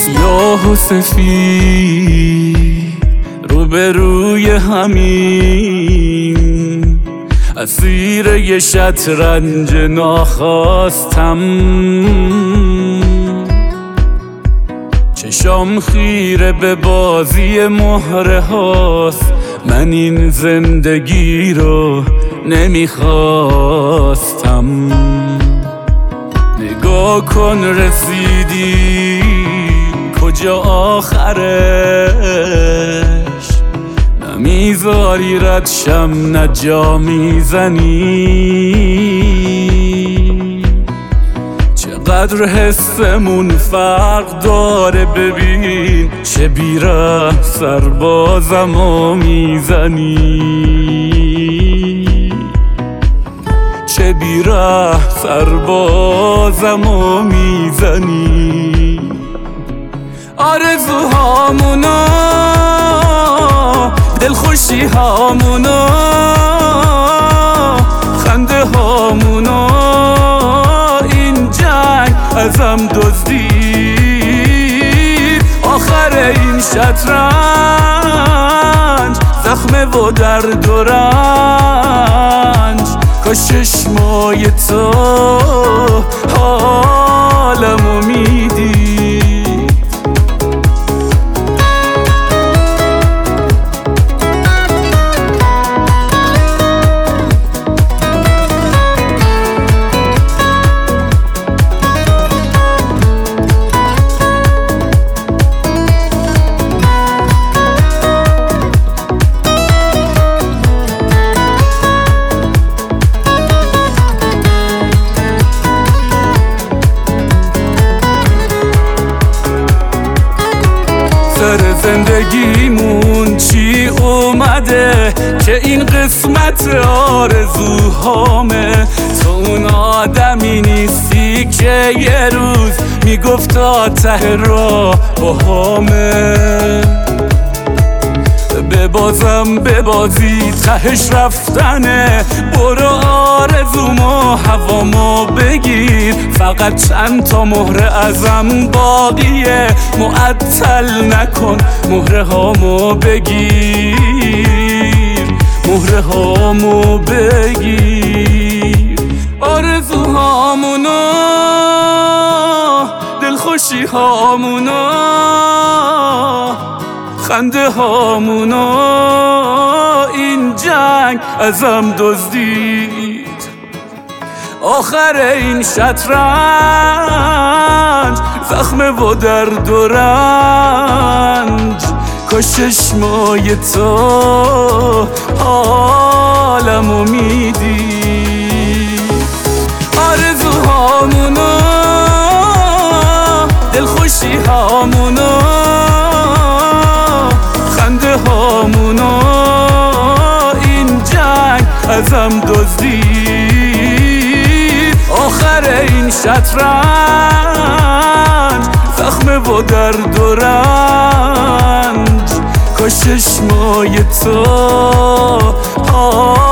سیاه و سفید روبروی همین اسیر یه شطرنج ناخواستم، چشام خیره به بازی مهره هاست، من این زندگی رو نمیخواستم. نگاه کن رسیدی کجا آخرش، نمیذاری رد شم نه جا میزنی. چقدر حسمون فرق داره، ببین چه بیره سربازمو میزنی، چه بیره سربازمو میزنی. آرزوهامونو دلخوشی هامونو خنده هامونو این جنگ ازم دزدید. آخر این شطرنج زخمه و درد و رنج، کاش چشمای تو حالمو میدی. سر زندگیمون چی اومده که این قسمت آرزوهامه؟ تو اون آدمی نیستی که یه روز میگفتا ته راه باهامه. ببازم ببازی تهش رفتنه، برو آرزومو هوامو بگیر. فقط چند تا مهره ازم باقیه، معطل نکن مهره هامو بگیر، مهره هامو بگیر. آرزوهامونو دلخوشی هامونو خنده هامونو این جنگ ازم دزدید. آخر این شطرنج زخمه و درد و رنج، کاش چشمای تو حالمو میدی. آرزوهامونو دلخوشی هامونو خنده هامونو این جنگ ازم دزدید. آخر این شطرنج زخمه و درد و رنج، کاش چشمای تو